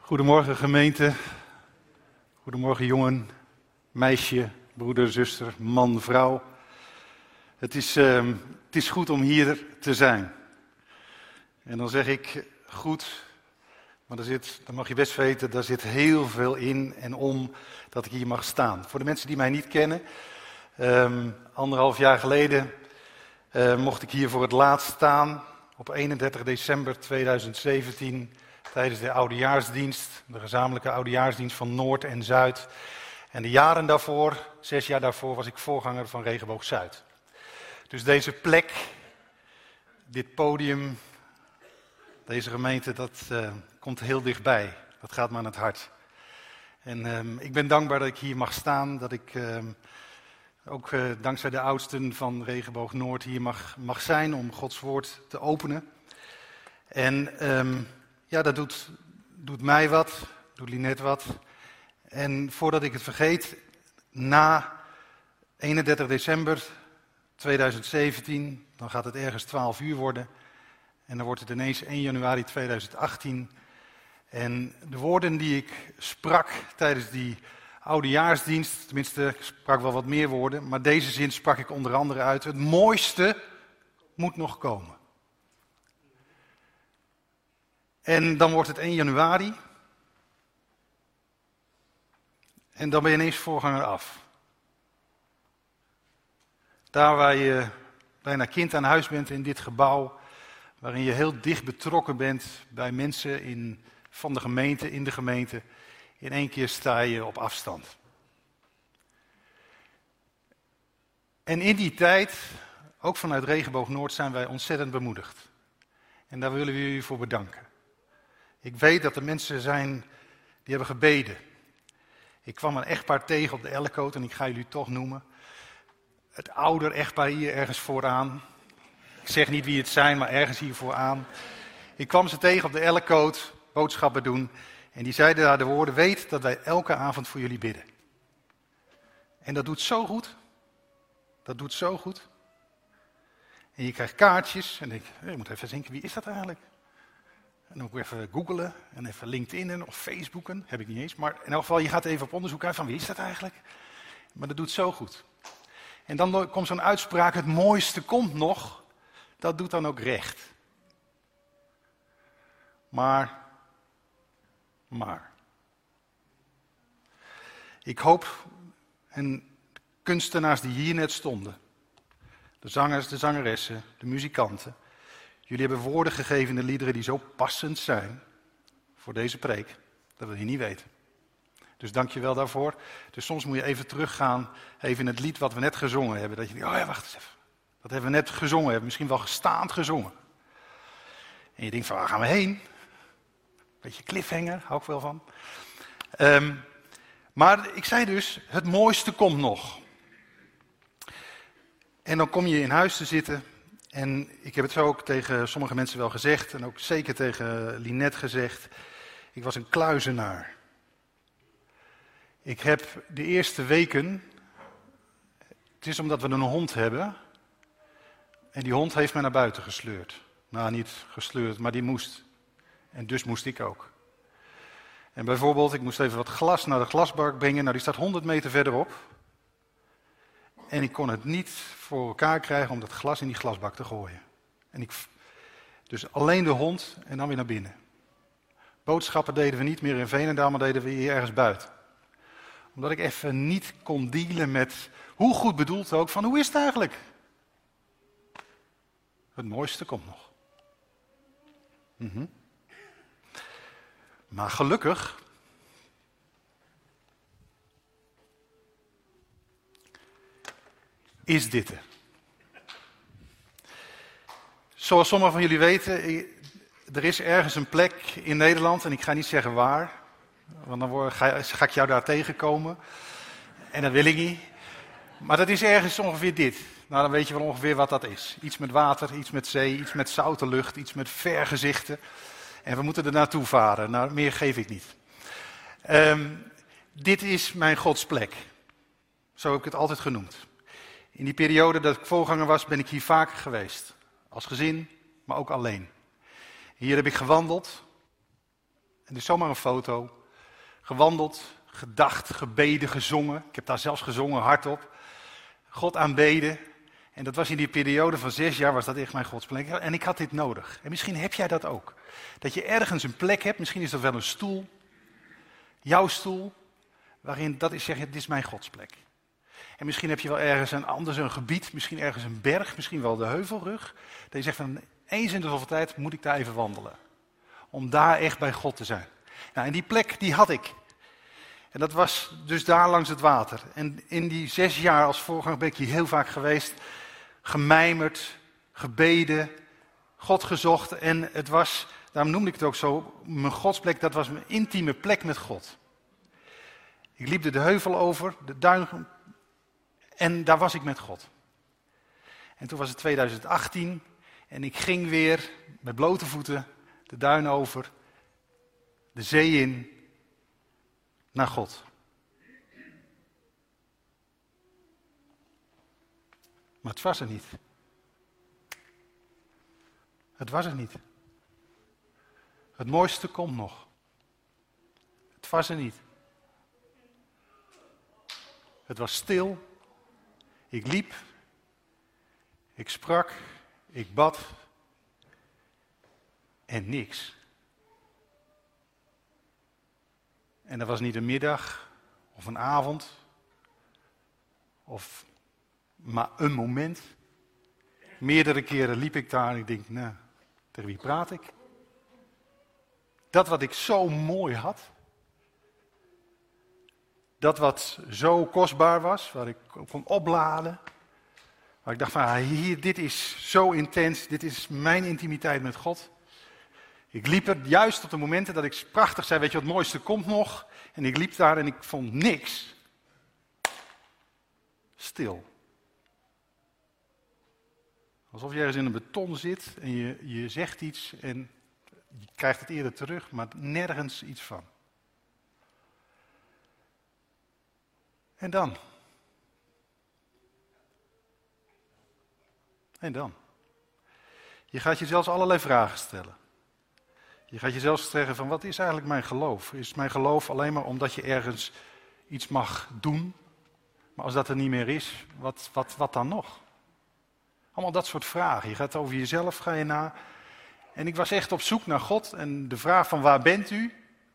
Goedemorgen gemeente, goedemorgen jongen, meisje, broeder, zuster, man, vrouw. Het is goed om hier te zijn. En dan zeg ik goed, maar dan mag je best weten, daar zit heel veel in en om dat ik hier mag staan. Voor de mensen die mij niet kennen, 1,5 jaar geleden mocht ik hier voor het laatst staan op 31 december 2017... tijdens de oudejaarsdienst, de gezamenlijke oudejaarsdienst van Noord en Zuid. En de jaren daarvoor, 6 jaar daarvoor, was ik voorganger van Regenboog Zuid. Dus deze plek, dit podium, deze gemeente, dat komt heel dichtbij. Dat gaat me aan het hart. En ik ben dankbaar dat ik hier mag staan, dat ik ook dankzij de oudsten van Regenboog Noord hier mag zijn om Gods woord te openen. En ja, dat doet mij wat, doet Linette wat. En voordat ik het vergeet, na 31 december 2017, dan gaat het ergens 12 uur worden. En dan wordt het ineens 1 januari 2018. En de woorden die ik sprak tijdens die oudejaarsdienst, tenminste, ik sprak wel wat meer woorden, maar deze zin sprak ik onder andere uit: het mooiste moet nog komen. En dan wordt het 1 januari. En dan ben je ineens voorganger af. Daar waar je bijna kind aan huis bent in dit gebouw, waarin je heel dicht betrokken bent bij mensen van de gemeente, in de gemeente, in één keer sta je op afstand. En in die tijd, ook vanuit Regenboog Noord, zijn wij ontzettend bemoedigd. En daar willen we jullie voor bedanken. Ik weet dat er mensen zijn die hebben gebeden. Ik kwam een echtpaar tegen op de Ellekoot en ik ga jullie toch noemen. Het ouder echtpaar hier ergens vooraan. Ik zeg niet wie het zijn, maar ergens hier vooraan. Ik kwam ze tegen op de Ellekoot, boodschappen doen. En die zeiden daar de woorden: weet dat wij elke avond voor jullie bidden. En dat doet zo goed. Dat doet zo goed. En je krijgt kaartjes en je moet even denken, wie is dat eigenlijk? En dan ook even googlen en even LinkedIn of Facebooken, heb ik niet eens. Maar in elk geval, je gaat even op onderzoek uit van wie is dat eigenlijk? Maar dat doet zo goed. En dan komt zo'n uitspraak, het mooiste komt nog. Dat doet dan ook recht. Maar. Ik hoop, en kunstenaars die hier net stonden, de zangers, de zangeressen, de muzikanten, jullie hebben woorden gegeven in de liederen die zo passend zijn voor deze preek. Dat wil je niet weten. Dus dank je wel daarvoor. Dus soms moet je even teruggaan, even in het lied wat we net gezongen hebben. Dat je denkt, oh ja, wacht eens even. Dat hebben we net gezongen, hebben we misschien wel gestaand gezongen. En je denkt van, waar gaan we heen? Beetje cliffhanger, hou ik wel van. Maar ik zei dus, het mooiste komt nog. En dan kom je in huis te zitten. En ik heb het zo ook tegen sommige mensen wel gezegd. En ook zeker tegen Linette gezegd. Ik was een kluizenaar. Ik heb de eerste weken. Het is omdat we een hond hebben. En die hond heeft mij naar buiten gesleurd. Nou, niet gesleurd, maar die moest. En dus moest ik ook. En bijvoorbeeld, ik moest even wat glas naar de glasbak brengen. Nou, die staat 100 meter verderop. En ik kon het niet voor elkaar krijgen om dat glas in die glasbak te gooien. Dus alleen de hond en dan weer naar binnen. Boodschappen deden we niet meer in Veenendaal, maar deden we hier ergens buiten. Omdat ik even niet kon dealen met, hoe goed bedoeld ook, van hoe is het eigenlijk? Het mooiste komt nog. Maar gelukkig is dit er. Zoals sommigen van jullie weten, er is ergens een plek in Nederland, en ik ga niet zeggen waar, want dan ga ik jou daar tegenkomen. En dat wil ik niet. Maar dat is ergens ongeveer dit. Nou, dan weet je wel ongeveer wat dat is. Iets met water, iets met zee, iets met zoute lucht, iets met vergezichten. En we moeten er naartoe varen. Nou, meer geef ik niet. Dit is mijn godsplek. Zo heb ik het altijd genoemd. In die periode dat ik voorganger was, ben ik hier vaker geweest. Als gezin, maar ook alleen. Hier heb ik gewandeld. En dit is zomaar een foto. Gewandeld, gedacht, gebeden, gezongen. Ik heb daar zelfs gezongen, hardop. God aanbeden. En dat was in die periode van 6 jaar, was dat echt mijn godsplek. En ik had dit nodig. En misschien heb jij dat ook. Dat je ergens een plek hebt, misschien is dat wel een stoel. Jouw stoel. Waarin dat is zeggen, dit is mijn godsplek. En misschien heb je wel ergens een gebied, misschien ergens een berg, misschien wel de Heuvelrug. Dat je zegt van eens in de zoveel tijd moet ik daar even wandelen. Om daar echt bij God te zijn. Nou, en die plek die had ik. En dat was dus daar langs het water. En in die 6 jaar als voorganger ben ik hier heel vaak geweest. Gemijmerd, gebeden, God gezocht. En het was, daarom noemde ik het ook zo, mijn godsplek, dat was mijn intieme plek met God. Ik liep de heuvel over, de duin, en daar was ik met God. En toen was het 2018 en ik ging weer met blote voeten de duin over, de zee in, naar God. Maar het was er niet. Het was er niet. Het mooiste komt nog. Het was er niet. Het was stil. Ik liep. Ik sprak. Ik bad. En niks. En dat was niet een middag of een avond. Of maar een moment. Meerdere keren liep ik daar en ik denk, nou, tegen wie praat ik? Dat wat ik zo mooi had. Dat wat zo kostbaar was, waar ik kon opladen. Waar ik dacht van, hier, dit is zo intens, dit is mijn intimiteit met God. Ik liep er juist op de momenten dat ik prachtig zei, weet je wat het mooiste komt nog. En ik liep daar en ik vond niks. Stil. Alsof je ergens in een beton zit en je zegt iets en je krijgt het eerder terug, maar nergens iets van. En dan? En dan? Je gaat jezelf allerlei vragen stellen. Je gaat jezelf zeggen van wat is eigenlijk mijn geloof? Is mijn geloof alleen maar omdat je ergens iets mag doen? Maar als dat er niet meer is, wat dan nog? Allemaal dat soort vragen. Je gaat over jezelf, ga je na. En ik was echt op zoek naar God en de vraag van waar bent u?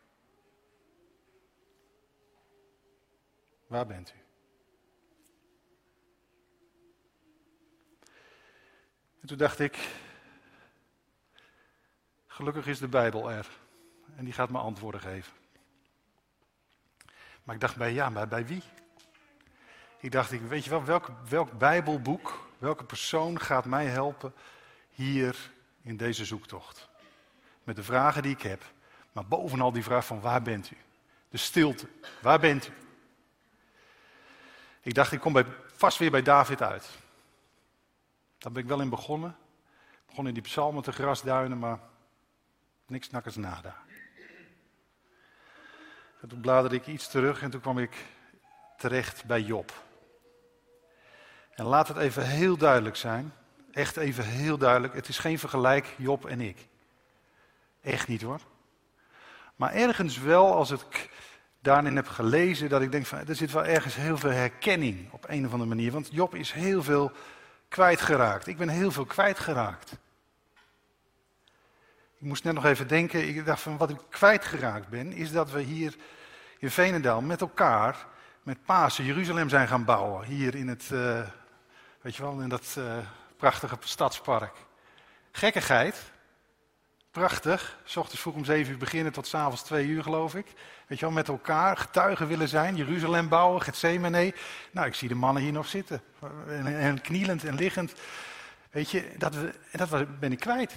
Waar bent u? En toen dacht ik, gelukkig is de Bijbel er. En die gaat me antwoorden geven. Maar ik dacht bij wie? Ik dacht, weet je wel, welk Bijbelboek, welke persoon gaat mij helpen hier in deze zoektocht? Met de vragen die ik heb, maar bovenal die vraag van waar bent u? De stilte, waar bent u? Ik dacht, ik kom vast weer bij David uit. Daar ben ik wel in begonnen. Ik begon in die psalmen te grasduinen, maar niks nakkers nada. En toen bladerde ik iets terug en toen kwam ik terecht bij Job. En laat het even heel duidelijk zijn. Echt even heel duidelijk. Het is geen vergelijk, Job en ik. Echt niet hoor. Maar ergens wel, als ik daarin heb gelezen, dat ik denk van, er zit wel ergens heel veel herkenning op een of andere manier. Want Job is heel veel kwijtgeraakt. Ik ben heel veel kwijtgeraakt. Ik moest net nog even denken, ik dacht van wat ik kwijtgeraakt ben, is dat we hier in Veenendaal met elkaar, met Pasen, Jeruzalem zijn gaan bouwen. Hier in het, weet je wel, in dat prachtige stadspark. Gekkigheid. Prachtig. 's Ochtends vroeg om 7 uur beginnen tot 's avonds 2 uur geloof ik. Weet je wel, met elkaar getuigen willen zijn. Jeruzalem bouwen, Getsemane. Nou, ik zie de mannen hier nog zitten. En knielend en liggend. Weet je, dat ben ik kwijt.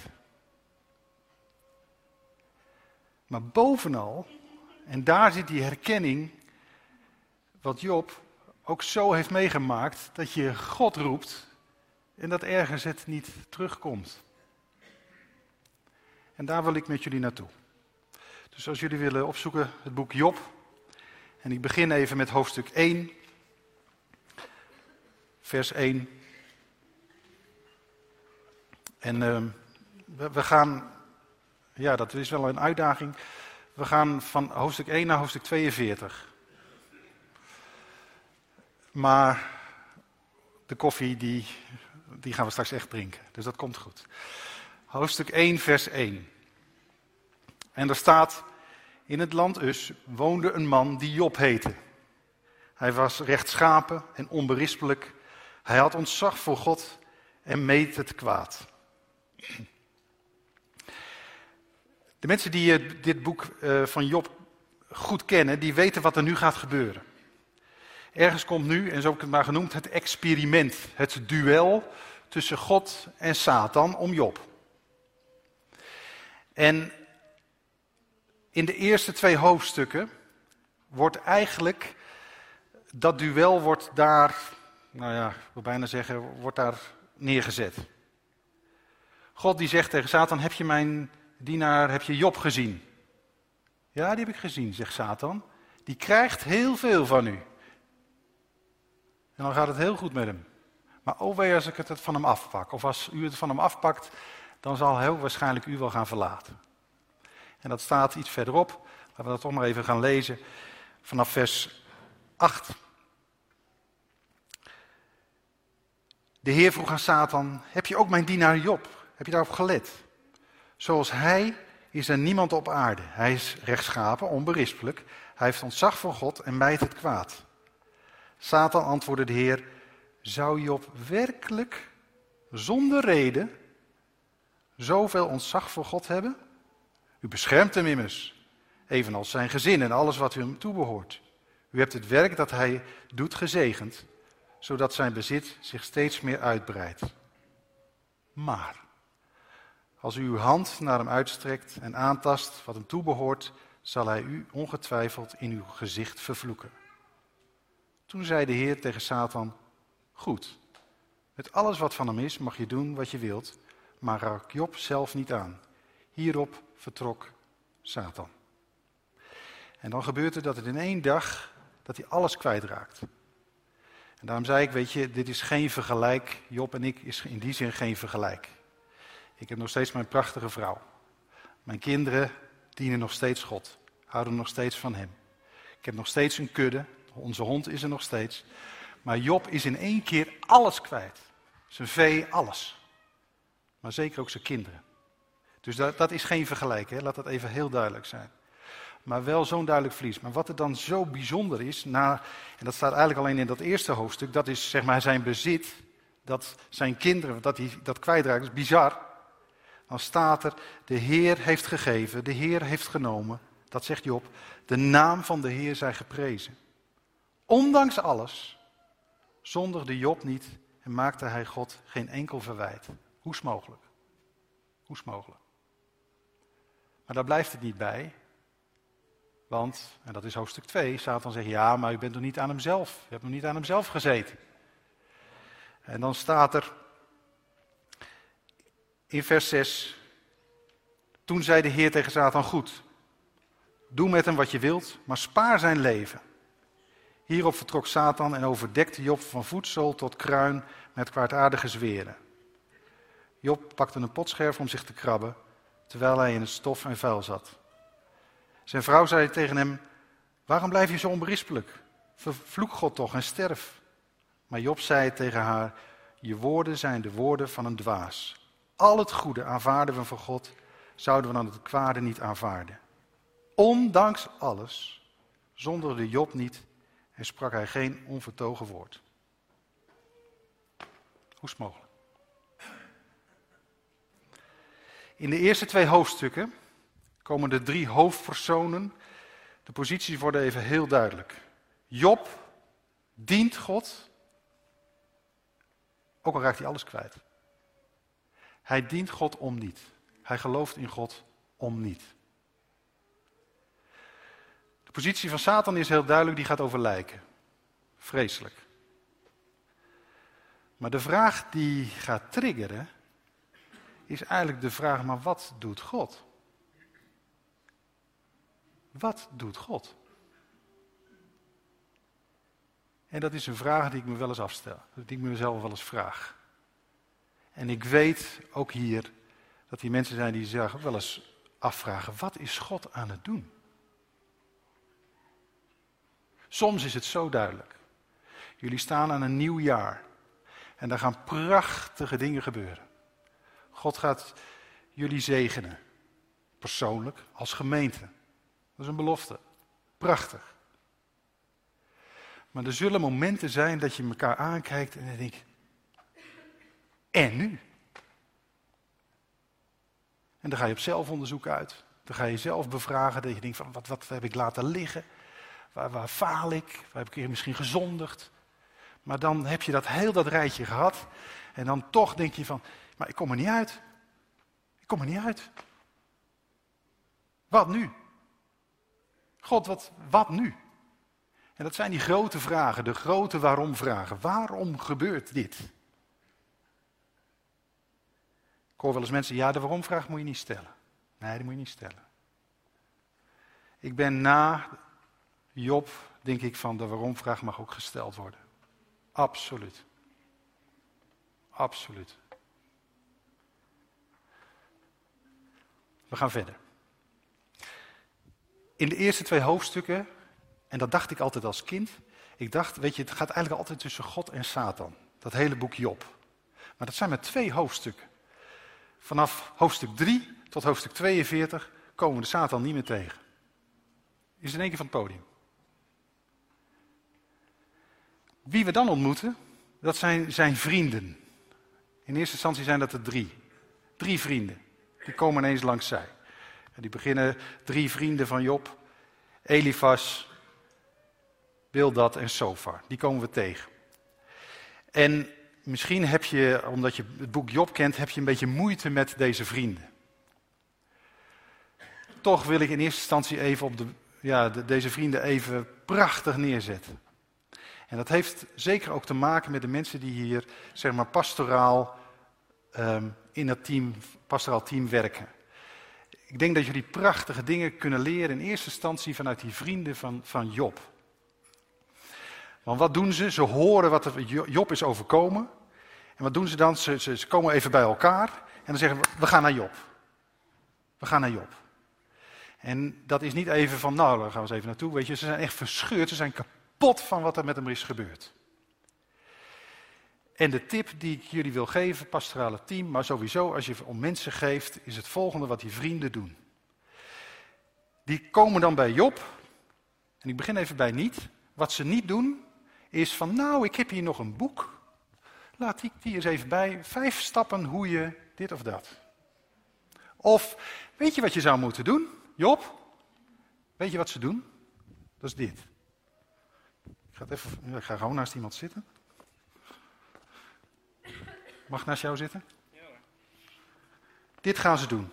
Maar bovenal, en daar zit die herkenning, wat Job ook zo heeft meegemaakt, dat je God roept en dat ergens het niet terugkomt. En daar wil ik met jullie naartoe. Dus als jullie willen opzoeken het boek Job, en ik begin even met hoofdstuk 1, vers 1. En we gaan, ja dat is wel een uitdaging, We gaan van hoofdstuk 1 naar hoofdstuk 42. Maar de koffie die gaan we straks echt drinken, dus dat komt goed. Hoofdstuk 1 vers 1. En er staat: in het land Us woonde een man die Job heette. Hij was rechtschapen en onberispelijk. Hij had ontzag voor God en meed het kwaad. De mensen die dit boek van Job goed kennen, die weten wat er nu gaat gebeuren. Ergens komt nu, en zo heb ik het maar genoemd, het experiment. Het duel tussen God en Satan om Job. En in de eerste 2 hoofdstukken wordt eigenlijk, dat duel wordt daar, ik wil bijna zeggen, wordt daar neergezet. God die zegt tegen Satan: heb je mijn dienaar, heb je Job gezien? Ja, die heb ik gezien, zegt Satan. Die krijgt heel veel van u. En dan gaat het heel goed met hem. Maar oh wee als ik het van hem afpak. Of als u het van hem afpakt, dan zal heel waarschijnlijk u wel gaan verlaten. En dat staat iets verderop. Laten we dat toch maar even gaan lezen. Vanaf vers 8. De Heer vroeg aan Satan: heb je ook mijn dienaar Job? Heb je daarop gelet? Zoals hij is er niemand op aarde. Hij is rechtschapen, onberispelijk. Hij heeft ontzag voor God en mijdt het kwaad. Satan antwoordde de Heer: zou Job werkelijk zonder reden zoveel ontzag voor God hebben? U beschermt hem immers, evenals zijn gezin en alles wat u hem toebehoort. U hebt het werk dat hij doet gezegend, zodat zijn bezit zich steeds meer uitbreidt. Maar als u uw hand naar hem uitstrekt en aantast wat hem toebehoort, zal hij u ongetwijfeld in uw gezicht vervloeken. Toen zei de Heer tegen Satan: goed, met alles wat van hem is mag je doen wat je wilt, maar raak Job zelf niet aan. Hierop vertrok Satan. En dan gebeurt het dat het in 1 dag, dat hij alles kwijtraakt. En daarom zei ik, weet je, dit is geen vergelijk. Job en ik is in die zin geen vergelijk. Ik heb nog steeds mijn prachtige vrouw. Mijn kinderen dienen nog steeds God, houden nog steeds van hem. Ik heb nog steeds een kudde, onze hond is er nog steeds. Maar Job is in 1 keer alles kwijt. Zijn vee, alles. Maar zeker ook zijn kinderen. Dus dat is geen vergelijk, hè? Laat dat even heel duidelijk zijn. Maar wel zo'n duidelijk verlies. Maar wat er dan zo bijzonder is, en dat staat eigenlijk alleen in dat eerste hoofdstuk, dat is zeg maar zijn bezit, dat zijn kinderen, dat hij dat kwijtraakt, dat is bizar. Dan staat er: de Heer heeft gegeven, de Heer heeft genomen. Dat zegt Job: de naam van de Heer zij geprezen. Ondanks alles zondigde Job niet en maakte hij God geen enkel verwijt. Hoe is mogelijk? Hoe is mogelijk? Maar daar blijft het niet bij. Want, en dat is hoofdstuk 2, Satan zegt: ja, maar u bent nog niet aan hemzelf. U hebt nog niet aan hemzelf gezeten. En dan staat er in vers 6: toen zei de Heer tegen Satan: goed, doe met hem wat je wilt, maar spaar zijn leven. Hierop vertrok Satan en overdekte Job van voetzool tot kruin met kwaadaardige zweren. Job pakte een potscherf om zich te krabben, terwijl hij in het stof en vuil zat. Zijn vrouw zei tegen hem: waarom blijf je zo onberispelijk? Vervloek God toch en sterf. Maar Job zei tegen haar: je woorden zijn de woorden van een dwaas. Al het goede aanvaarden we van God, zouden we dan het kwade niet aanvaarden. Ondanks alles zondigde Job niet en sprak hij geen onvertogen woord. Hoe is het mogelijk? In de eerste 2 hoofdstukken komen de 3 hoofdpersonen. De posities worden even heel duidelijk. Job dient God, ook al raakt hij alles kwijt. Hij dient God om niet. Hij gelooft in God om niet. De positie van Satan is heel duidelijk, die gaat over lijken. Vreselijk. Maar de vraag die gaat triggeren, is eigenlijk de vraag: maar wat doet God? Wat doet God? En dat is een vraag die ik me wel eens afstel. Die ik mezelf wel eens vraag. En ik weet ook hier dat die mensen zijn die zich ook wel eens afvragen: wat is God aan het doen? Soms is het zo duidelijk. Jullie staan aan een nieuw jaar. En daar gaan prachtige dingen gebeuren. God gaat jullie zegenen. Persoonlijk, als gemeente. Dat is een belofte. Prachtig. Maar er zullen momenten zijn dat je elkaar aankijkt en dan denk je, en nu? En dan ga je op zelfonderzoek uit. Dan ga je zelf bevragen dat je denkt van wat heb ik laten liggen? Waar faal ik? Waar heb ik misschien gezondigd? Maar dan heb je heel dat rijtje gehad. En dan toch denk je van, maar ik kom er niet uit. Ik kom er niet uit. Wat nu? God, wat nu? En dat zijn die grote vragen, de grote waarom-vragen. Waarom gebeurt dit? Ik hoor wel eens mensen, ja, de waarom-vraag moet je niet stellen. Nee, die moet je niet stellen. Ik ben na Job, denk ik van, de waarom-vraag mag ook gesteld worden. Absoluut. Absoluut. We gaan verder. In de eerste 2 hoofdstukken, en dat dacht ik altijd als kind, ik dacht, weet je, het gaat eigenlijk altijd tussen God en Satan. Dat hele boek Job. Maar dat zijn maar 2 hoofdstukken. Vanaf hoofdstuk 3 tot hoofdstuk 42 komen we de Satan niet meer tegen. Is in één keer van het podium. Wie we dan ontmoeten, dat zijn zijn vrienden. In eerste instantie zijn dat er 3. 3 vrienden. Die komen ineens langs zij. En die beginnen 3 vrienden van Job. Elifas, Bildad en Sofar. Die komen we tegen. En misschien heb je, omdat je het boek Job kent, heb je een beetje moeite met deze vrienden. Toch wil ik in eerste instantie even op deze vrienden even prachtig neerzetten. En dat heeft zeker ook te maken met de mensen die hier, zeg maar, pastoraal in het pastoraal team werken. Ik denk dat jullie prachtige dingen kunnen leren in eerste instantie vanuit die vrienden van Job. Want wat doen ze? Ze horen wat er Job is overkomen. En wat doen ze dan? Ze komen even bij elkaar en dan zeggen we gaan naar Job. We gaan naar Job. En dat is niet even van, nou, daar gaan we eens even naartoe. Weet je, ze zijn echt verscheurd, ze zijn kapot van wat er met hem is gebeurd. En de tip die ik jullie wil geven, pastorale team, maar sowieso als je om mensen geeft, is het volgende wat die vrienden doen. Die komen dan bij Job, en ik begin even bij niet. Wat ze niet doen, is van, nou, ik heb hier nog een boek. Laat die eens even bij. 5 stappen hoe je dit of dat. Of, weet je wat je zou moeten doen, Job? Weet je wat ze doen? Dat is dit. Ik ga gewoon naast iemand zitten. Mag ik naast jou zitten? Ja. Dit gaan ze doen.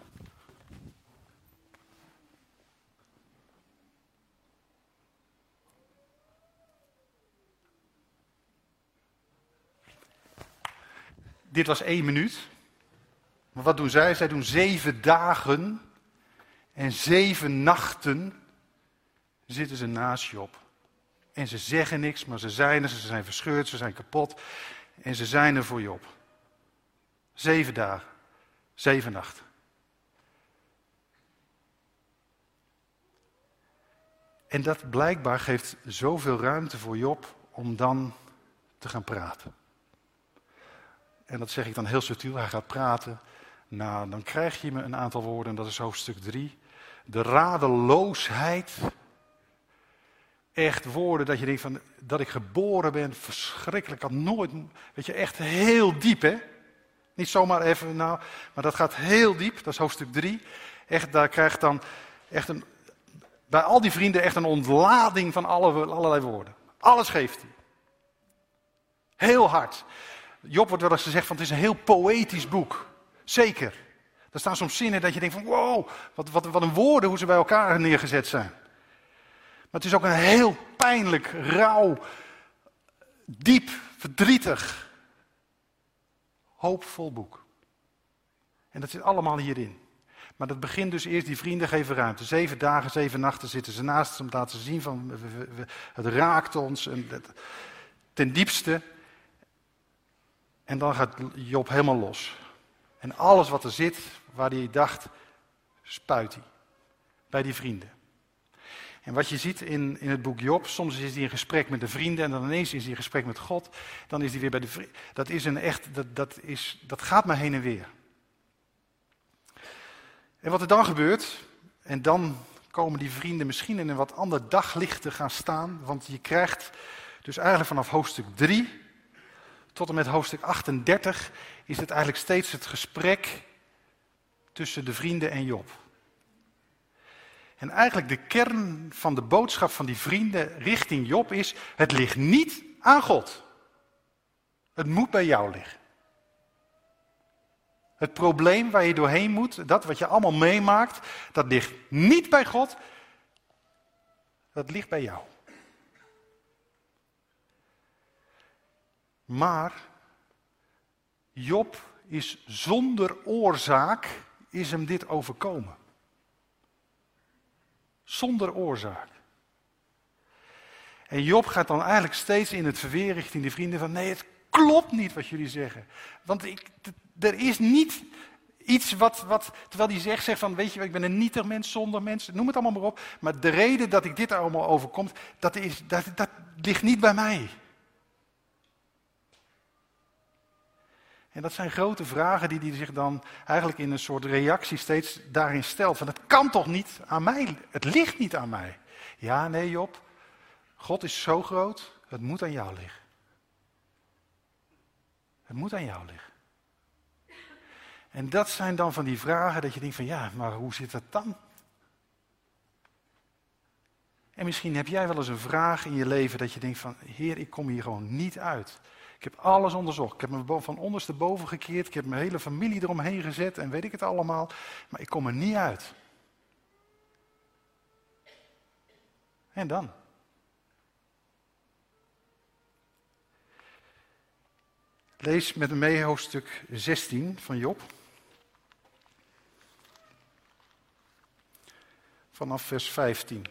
Dit was 1 minuut. Maar wat doen zij? Zij doen 7 dagen en 7 nachten zitten ze naast Job. En ze zeggen niks, maar ze zijn verscheurd, ze zijn kapot. En ze zijn er voor Job. 7 dagen, 7 nachten. En dat blijkbaar geeft zoveel ruimte voor Job om dan te gaan praten. En dat zeg ik dan heel subtiel, hij gaat praten. Nou, dan krijg je me een aantal woorden, en dat is hoofdstuk 3. De radeloosheid. Echt woorden dat je denkt van, dat ik geboren ben, verschrikkelijk, had nooit, weet je, echt heel diep, hè. Niet zomaar even, nou, maar dat gaat heel diep, dat is hoofdstuk 3. Echt, daar krijgt dan echt bij al die vrienden echt een ontlading van allerlei woorden. Alles geeft hij. Heel hard. Job wordt wel eens gezegd van, het is een heel poëtisch boek. Zeker. Er staan soms zinnen dat je denkt van, wow, wat een woorden hoe ze bij elkaar neergezet zijn. Maar het is ook een heel pijnlijk, rauw, diep, verdrietig, hoopvol boek. En dat zit allemaal hierin. Maar dat begint dus eerst, die vrienden geven ruimte. 7 dagen, 7 nachten zitten ze naast hem, laten ze zien van, het raakt ons ten diepste. En dan gaat Job helemaal los. En alles wat er zit, waar hij dacht, spuit hij. Bij die vrienden. En wat je ziet in het boek Job, soms is hij in gesprek met de vrienden en dan ineens is hij in gesprek met God. Dan is hij weer bij de vrienden. Dat gaat maar heen en weer. En wat er dan gebeurt, en dan komen die vrienden misschien in een wat ander daglicht te gaan staan. Want je krijgt dus eigenlijk vanaf hoofdstuk 3 tot en met hoofdstuk 38 is het eigenlijk steeds het gesprek tussen de vrienden en Job. En eigenlijk de kern van de boodschap van die vrienden richting Job is, het ligt niet aan God. Het moet bij jou liggen. Het probleem waar je doorheen moet, dat wat je allemaal meemaakt, dat ligt niet bij God, dat ligt bij jou. Maar Job is zonder oorzaak, is hem dit overkomen. Zonder oorzaak. En Job gaat dan eigenlijk steeds in het verweer richting de vrienden van, nee, het klopt niet wat jullie zeggen. Want er is niet iets wat terwijl hij zegt van, weet je, ik ben een nietig mens, zonder mens, noem het allemaal maar op. Maar de reden dat ik dit allemaal overkomt, dat ligt niet bij mij. En dat zijn grote vragen die hij zich dan eigenlijk in een soort reactie steeds daarin stelt. Van, het kan toch niet aan mij, het ligt niet aan mij. Ja, nee Job, God is zo groot, het moet aan jou liggen. Het moet aan jou liggen. En dat zijn dan van die vragen dat je denkt van ja, maar hoe zit dat dan? En misschien heb jij wel eens een vraag in je leven dat je denkt van Heer, ik kom hier gewoon niet uit. Ik heb alles onderzocht. Ik heb me van ondersteboven gekeerd. Ik heb mijn hele familie eromheen gezet en weet ik het allemaal. Maar ik kom er niet uit. En dan? Lees met me mee hoofdstuk 16 van Job. Vanaf vers 15.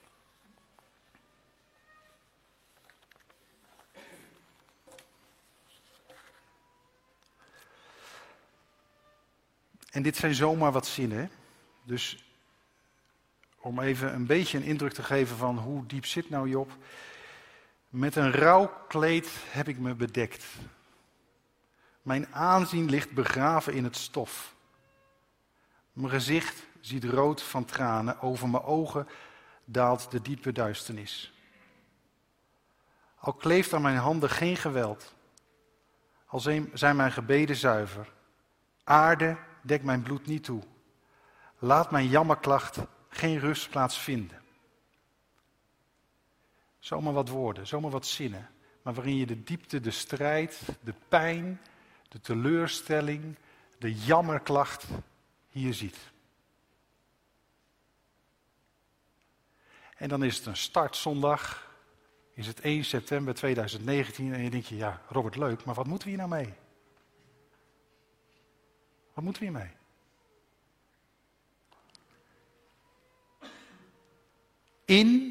En dit zijn zomaar wat zinnen. Hè? Dus om even een beetje een indruk te geven van hoe diep zit nou Job. Met een rouwkleed heb ik me bedekt. Mijn aanzien ligt begraven in het stof. Mijn gezicht ziet rood van tranen. Over mijn ogen daalt de diepe duisternis. Al kleeft aan mijn handen geen geweld. Al zijn mijn gebeden zuiver. Aarde dekt mijn bloed niet toe. Laat mijn jammerklacht geen rustplaats vinden. Zomaar wat woorden, zomaar wat zinnen. Maar waarin je de diepte, de strijd, de pijn, de teleurstelling, de jammerklacht hier ziet. En dan is het een startzondag, is het 1 september 2019 en je denkt je, ja Robert leuk, maar wat moeten we hier nou mee? Wat moeten we hiermee? In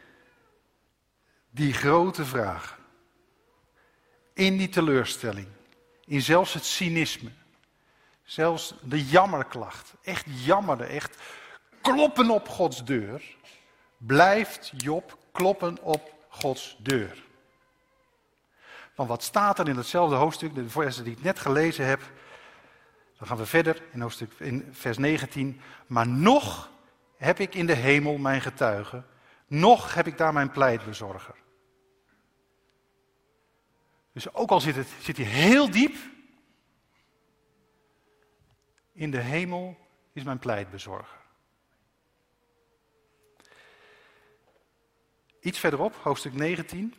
die grote vraag, in die teleurstelling, in zelfs het cynisme, zelfs de jammerklacht, echt jammeren, echt kloppen op Gods deur, blijft Job kloppen op Gods deur. Want wat staat er in hetzelfde hoofdstuk, de versen die ik net gelezen heb, dan gaan we verder in vers 19. Maar nog heb ik in de hemel mijn getuige, nog heb ik daar mijn pleitbezorger. Dus ook al zit hij heel diep, in de hemel is mijn pleitbezorger. Iets verderop, hoofdstuk 19.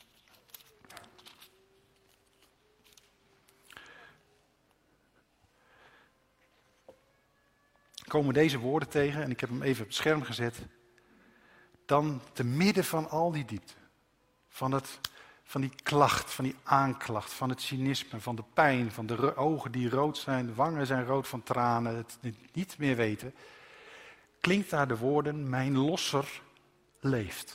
Komen deze woorden tegen en ik heb hem even op het scherm gezet. Dan te midden van al die diepte, van die klacht, van die aanklacht, van het cynisme, van de pijn, van de ogen die rood zijn, de wangen zijn rood van tranen, het niet meer weten, klinkt daar de woorden, mijn losser leeft.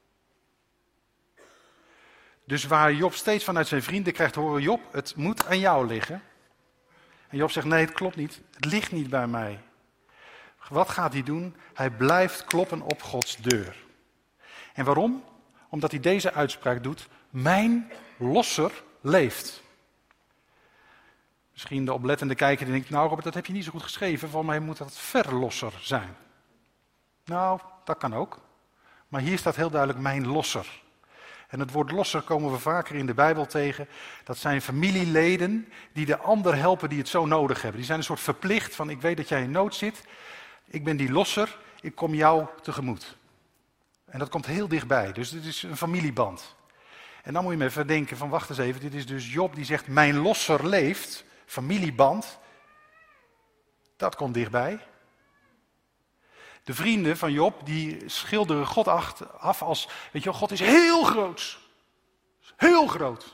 Dus waar Job steeds vanuit zijn vrienden krijgt te horen, Job, het moet aan jou liggen. En Job zegt, nee, het klopt niet, het ligt niet bij mij. Wat gaat hij doen? Hij blijft kloppen op Gods deur. En waarom? Omdat hij deze uitspraak doet: mijn losser leeft. Misschien de oplettende kijker die denkt: nou Robert, dat heb je niet zo goed geschreven, voor mij moet dat verlosser zijn. Nou, dat kan ook. Maar hier staat heel duidelijk: mijn losser. En het woord losser komen we vaker in de Bijbel tegen. Dat zijn familieleden die de ander helpen die het zo nodig hebben. Die zijn een soort verplicht van: ik weet dat jij in nood zit. Ik ben die losser, ik kom jou tegemoet. En dat komt heel dichtbij, dus dit is een familieband. En dan moet je me even denken van: wacht eens even, dit is dus Job die zegt: mijn losser leeft, familieband. Dat komt dichtbij. De vrienden van Job die schilderen God af als: weet je wel, God is heel groot. Heel groot.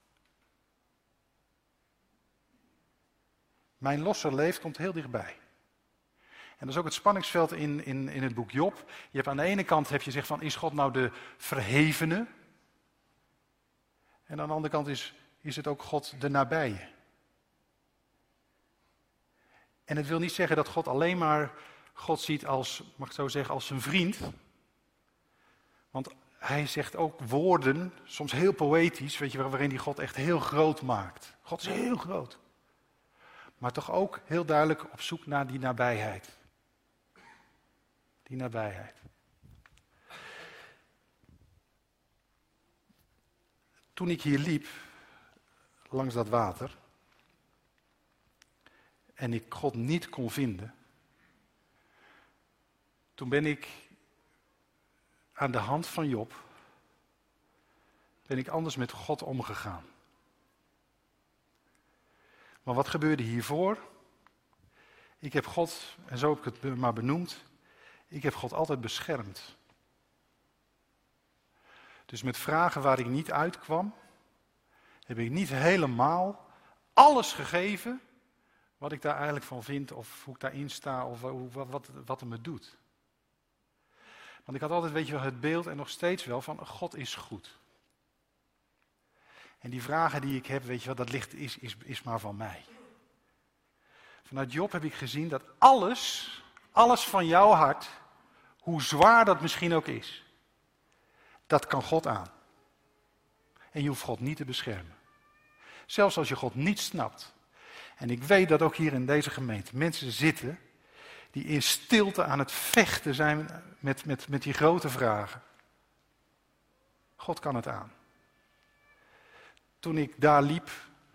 Mijn losser leeft komt heel dichtbij. En dat is ook het spanningsveld in het boek Job. Je hebt aan de ene kant zegt van: is God nou de verhevene? En aan de andere kant is het ook God de nabije. En het wil niet zeggen dat God alleen maar God ziet als, mag ik zo zeggen, als zijn vriend. Want hij zegt ook woorden, soms heel poëtisch, weet je, waarin hij God echt heel groot maakt. God is heel groot. Maar toch ook heel duidelijk op zoek naar die nabijheid. Die nabijheid. Toen ik hier liep, langs dat water, en ik God niet kon vinden, toen ben ik aan de hand van Job, ben ik anders met God omgegaan. Maar wat gebeurde hiervoor? Ik heb God, en zo heb ik het maar benoemd, ik heb God altijd beschermd. Dus met vragen waar ik niet uitkwam, heb ik niet helemaal alles gegeven wat ik daar eigenlijk van vind, of hoe ik daarin sta, of wat het me doet. Want ik had altijd, weet je wel, het beeld en nog steeds wel van: God is goed. En die vragen die ik heb, weet je wel, dat ligt is maar van mij. Vanuit Job heb ik gezien dat alles van jouw hart, hoe zwaar dat misschien ook is, dat kan God aan. En je hoeft God niet te beschermen. Zelfs als je God niet snapt. En ik weet dat ook hier in deze gemeente mensen zitten die in stilte aan het vechten zijn met die grote vragen. God kan het aan. Toen ik daar liep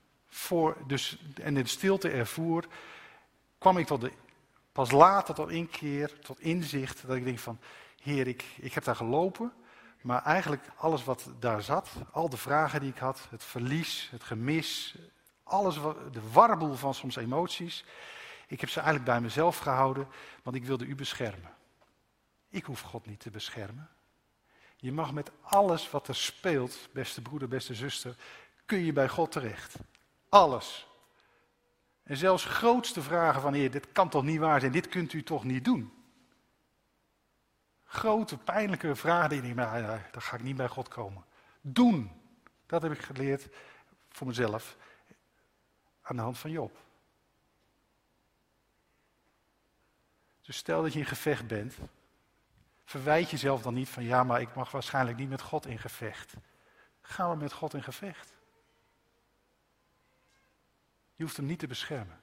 en in de stilte ervoer, kwam ik pas later tot inkeer, tot inzicht, dat ik denk van: Heer, ik heb daar gelopen, maar eigenlijk alles wat daar zat, al de vragen die ik had, het verlies, het gemis, alles, de warboel van soms emoties, ik heb ze eigenlijk bij mezelf gehouden, want ik wilde u beschermen. Ik hoef God niet te beschermen. Je mag met alles wat er speelt, beste broeder, beste zuster, kun je bij God terecht. Alles. En zelfs grootste vragen van: Heer, dit kan toch niet waar zijn, dit kunt u toch niet doen. Grote, pijnlijke vragen, die ik denk: nou, daar ga ik niet bij God komen. Doen. Dat heb ik geleerd voor mezelf aan de hand van Job. Dus stel dat je in gevecht bent, verwijt jezelf dan niet van: ja, maar ik mag waarschijnlijk niet met God in gevecht. Gaan we met God in gevecht. Je hoeft hem niet te beschermen.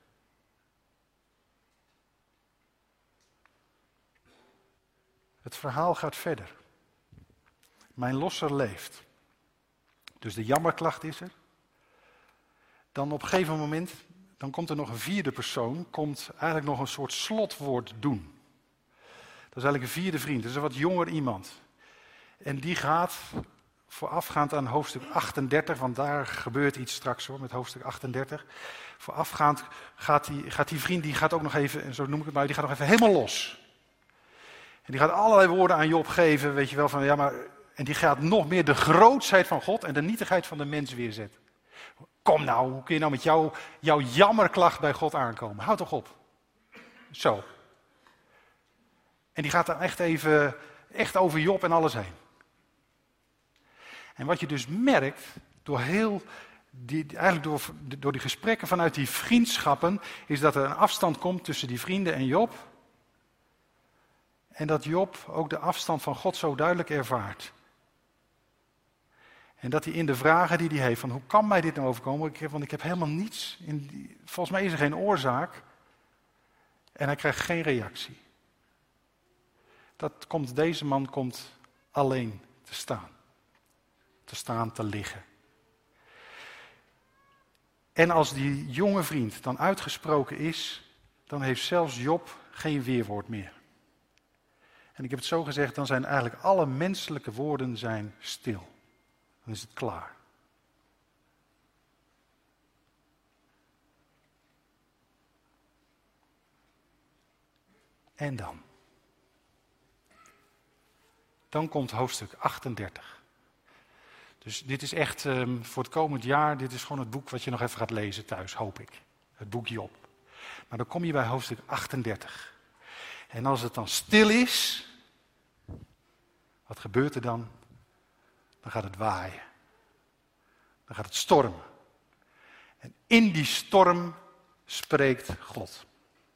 Het verhaal gaat verder. Mijn losser leeft. Dus de jammerklacht is er. Dan op een gegeven moment, dan komt er nog een vierde persoon, komt eigenlijk nog een soort slotwoord doen. Dat is eigenlijk een vierde vriend, dat is een wat jonger iemand. En die gaat voorafgaand aan hoofdstuk 38, want daar gebeurt iets straks hoor, met hoofdstuk 38. Voorafgaand gaat die vriend, die gaat ook nog even, en zo noem ik het maar, die gaat nog even helemaal los. En die gaat allerlei woorden aan Job geven, weet je wel, van ja, maar, en die gaat nog meer de grootsheid van God en de nietigheid van de mens weerzetten. Kom nou, hoe kun je nou met jouw jammerklacht bij God aankomen? Houd toch op. Zo. En die gaat dan echt over Job en alles heen. En wat je dus merkt, eigenlijk door die gesprekken vanuit die vriendschappen, is dat er een afstand komt tussen die vrienden en Job. En dat Job ook de afstand van God zo duidelijk ervaart. En dat hij in de vragen die hij heeft, van hoe kan mij dit nou overkomen? Want ik heb helemaal niets, volgens mij is er geen oorzaak. En hij krijgt geen reactie. Deze man komt alleen te staan. Te staan, te liggen. En als die jonge vriend dan uitgesproken is, dan heeft zelfs Job geen weerwoord meer. En ik heb het zo gezegd, dan zijn eigenlijk alle menselijke woorden zijn stil. Dan is het klaar. En dan? Dan komt hoofdstuk 38. Dus dit is echt voor het komend jaar, dit is gewoon het boek wat je nog even gaat lezen thuis, hoop ik. Het boek Job. Maar dan kom je bij hoofdstuk 38. En als het dan stil is, wat gebeurt er dan? Dan gaat het waaien. Dan gaat het stormen. En in die storm spreekt God.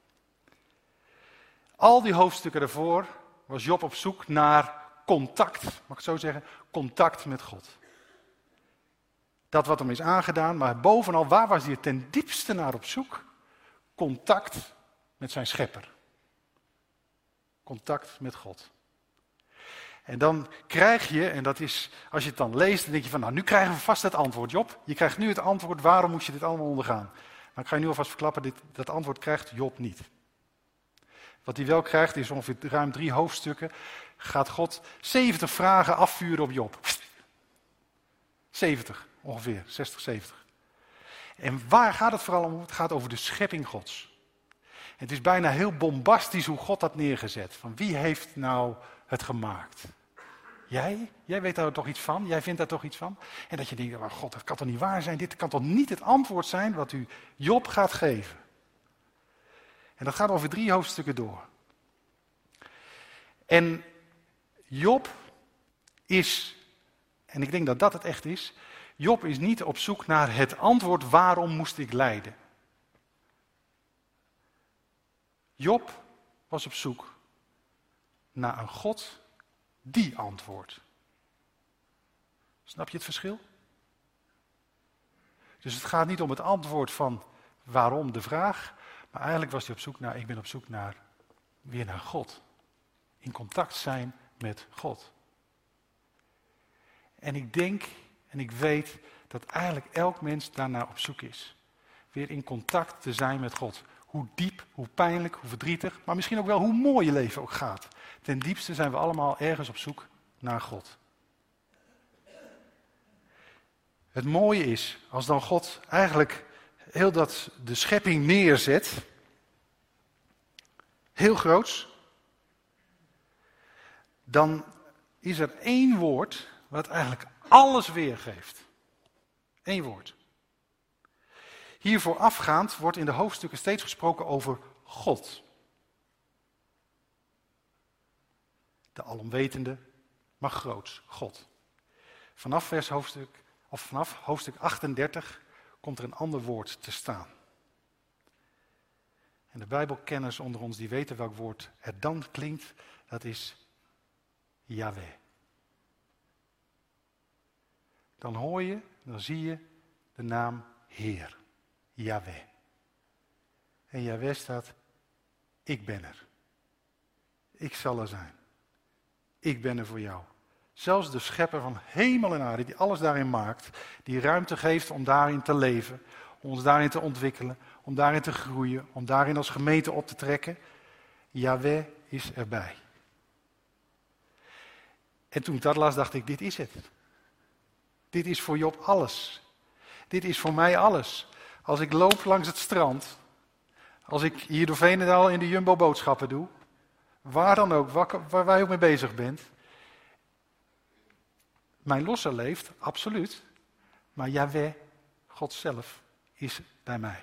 Al die hoofdstukken daarvoor was Job op zoek naar contact, mag ik het zo zeggen, contact met God. Dat wat hem is aangedaan, maar bovenal, waar was hij ten diepste naar op zoek? Contact met zijn schepper. Contact met God. En dan krijg je, en dat is, als je het dan leest, dan denk je van, nou, nu krijgen we vast het antwoord, Job. Je krijgt nu het antwoord, waarom moest je dit allemaal ondergaan? Maar ik ga je nu alvast verklappen, dat antwoord krijgt Job niet. Wat hij wel krijgt, is ongeveer ruim 3 hoofdstukken, gaat God 70 vragen afvuren op Job. 70, ongeveer, 60, 70. En waar gaat het vooral om? Het gaat over de schepping Gods. Het is bijna heel bombastisch hoe God dat neergezet. Van wie heeft nou het gemaakt? Jij? Jij weet daar toch iets van? Jij vindt daar toch iets van? En dat je denkt, oh God, dat kan toch niet waar zijn? Dit kan toch niet het antwoord zijn wat u Job gaat geven? En dat gaat over 3 hoofdstukken door. En Job is, en ik denk dat dat het echt is, Job is niet op zoek naar het antwoord waarom moest ik lijden. Job was op zoek naar een God die antwoordt. Snap je het verschil? Dus het gaat niet om het antwoord van waarom de vraag, maar eigenlijk was hij op zoek naar, ik ben op zoek naar, weer naar God. In contact zijn met God. En ik denk en ik weet dat eigenlijk elk mens daarnaar op zoek is. Weer in contact te zijn met God. Hoe diep, hoe pijnlijk, hoe verdrietig, maar misschien ook wel hoe mooi je leven ook gaat. Ten diepste zijn we allemaal ergens op zoek naar God. Het mooie is, als dan God eigenlijk heel de schepping neerzet, heel groots, dan is er 1 woord wat eigenlijk alles weergeeft. 1 woord. Hier voorafgaand wordt in de hoofdstukken steeds gesproken over God. De alomwetende, maar groots, God. Vanaf hoofdstuk 38 komt er een ander woord te staan. En de Bijbelkenners onder ons die weten welk woord er dan klinkt, dat is Yahweh. Dan hoor je, dan zie je de naam Heer, Yahweh. En Yahweh staat, ik ben er. Ik zal er zijn. Ik ben er voor jou. Zelfs de schepper van hemel en aarde, die alles daarin maakt, die ruimte geeft om daarin te leven, om ons daarin te ontwikkelen, om daarin te groeien, om daarin als gemeente op te trekken. Yahweh is erbij. En toen ik dat las, dacht ik, dit is het. Dit is voor Job alles. Dit is voor mij alles. Als ik loop langs het strand, als ik hier door Veenendaal in de Jumbo boodschappen doe, waar dan ook, waar je ook mee bezig bent. Mijn losser leeft, absoluut. Maar Yahweh, God zelf, is bij mij.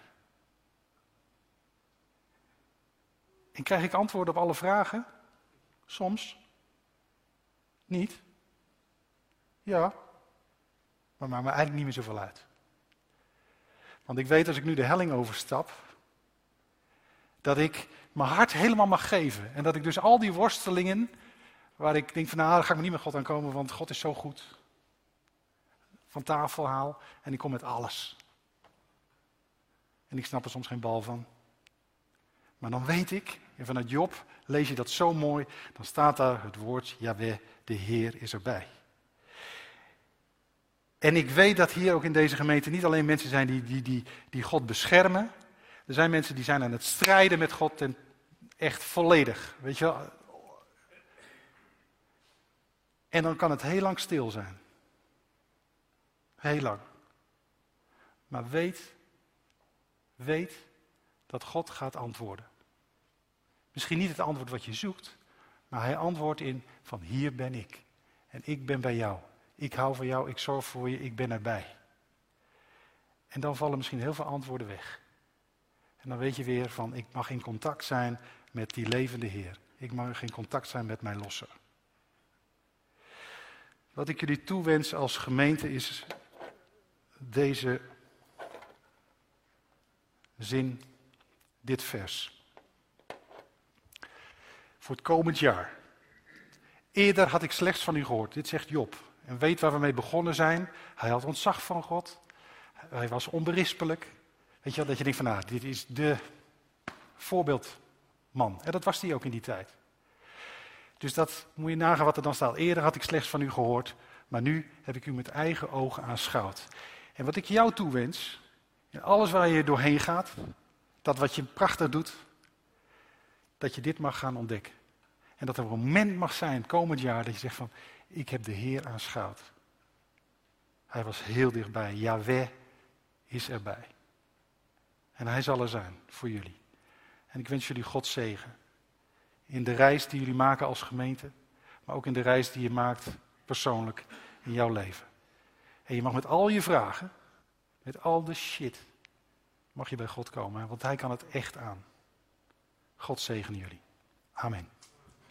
En krijg ik antwoorden op alle vragen? Soms. Niet. Ja. Maar maakt me eigenlijk niet meer zoveel uit. Want ik weet als ik nu de helling overstap, dat ik mijn hart helemaal mag geven. En dat ik dus al die worstelingen, waar ik denk van nou, daar ga ik niet met God aan komen, want God is zo goed. Van tafel haal en ik kom met alles. En ik snap er soms geen bal van. Maar dan weet ik, en vanuit Job lees je dat zo mooi, dan staat daar het woord Jahweh, de Heer is erbij. En ik weet dat hier ook in deze gemeente niet alleen mensen zijn die God beschermen. Er zijn mensen die zijn aan het strijden met God en echt volledig. Weet je wel. En dan kan het heel lang stil zijn. Heel lang. Maar weet dat God gaat antwoorden. Misschien niet het antwoord wat je zoekt, maar hij antwoordt in van hier ben ik. En ik ben bij jou. Ik hou van jou, ik zorg voor je, ik ben erbij. En dan vallen misschien heel veel antwoorden weg. En dan weet je weer van ik mag in contact zijn met die levende Heer. Ik mag in contact zijn met mijn losser. Wat ik jullie toewens als gemeente is deze zin, dit vers. Voor het komend jaar. Eerder had ik slechts van u gehoord. Dit zegt Job. En weet waar we mee begonnen zijn. Hij had ontzag van God. Hij was onberispelijk. Weet je wel, dat je denkt van nou, dit is de voorbeeldman. En dat was hij ook in die tijd. Dus dat moet je nagaan wat er dan staat. Eerder had ik slechts van u gehoord. Maar nu heb ik u met eigen ogen aanschouwd. En wat ik jou toewens, in alles waar je doorheen gaat, dat wat je prachtig doet, dat je dit mag gaan ontdekken. En dat er een moment mag zijn, komend jaar, dat je zegt van, ik heb de Heer aanschouwd. Hij was heel dichtbij. Jahweh is erbij. En hij zal er zijn voor jullie. En ik wens jullie God zegen. In de reis die jullie maken als gemeente, maar ook in de reis die je maakt persoonlijk in jouw leven. En je mag met al je vragen, met al de shit, mag je bij God komen, want hij kan het echt aan. God zegene jullie. Amen.